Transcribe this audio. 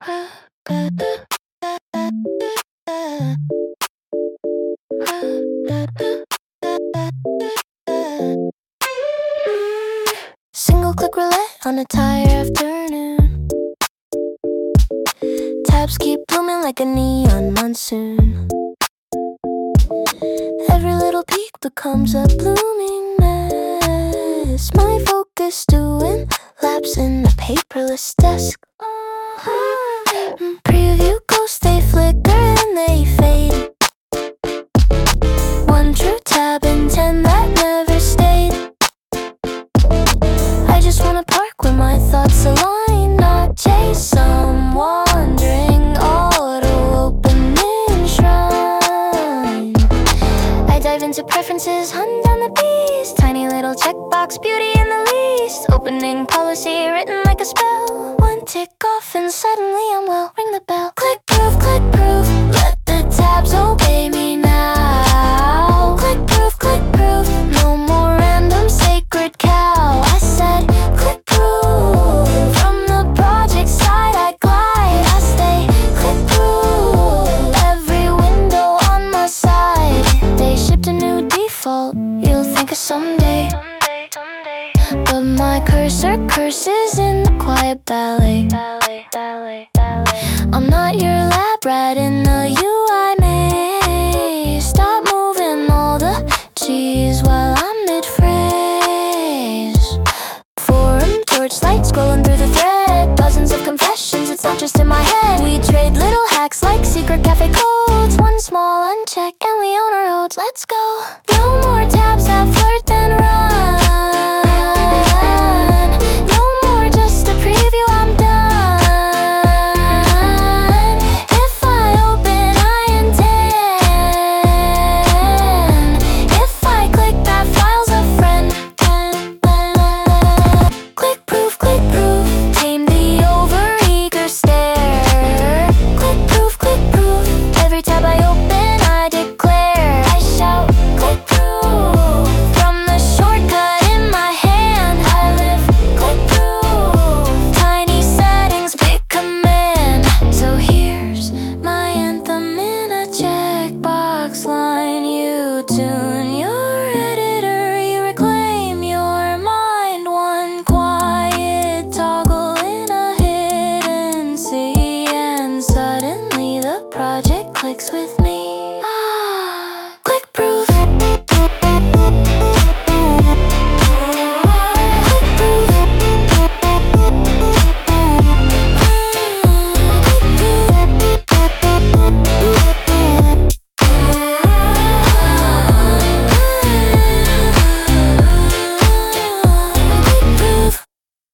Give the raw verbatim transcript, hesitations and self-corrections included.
Single click roulette on a tired afternoon. Tabs keep blooming like a neon monsoon. Every little peak becomes a blooming mess. My focus doing laps in a paperless desk. Preview ghosts, they flicker and they fade. One true tab and ten that never stayed. I just wanna park where my thoughts align, not chase some wandering auto-opening shrine. I dive into preferences, hunt down the beast. Tiny little checkbox, beauty in the least. Opening policy written like a spell. One tick off and suddenly I'm well. Ring the bell. Click proof, click proof. Let the tabs obey me now. Click proof, click proof. No more random sacred cow. I said click proof. From the project side I glide. I stay click proof. Every window on my side. They shipped a new default. You'll think of someday. But my cursor curses in the quiet ballet. I'm not your lab rat in the U I maze. Stop moving all the cheese while I'm mid-phrase. Forum torchlight scrolling through the thread. Dozens of confessions, it's not just in my head. We trade little hacks like secret cafe codes. One small uncheck and we own our roads. Let's go. No more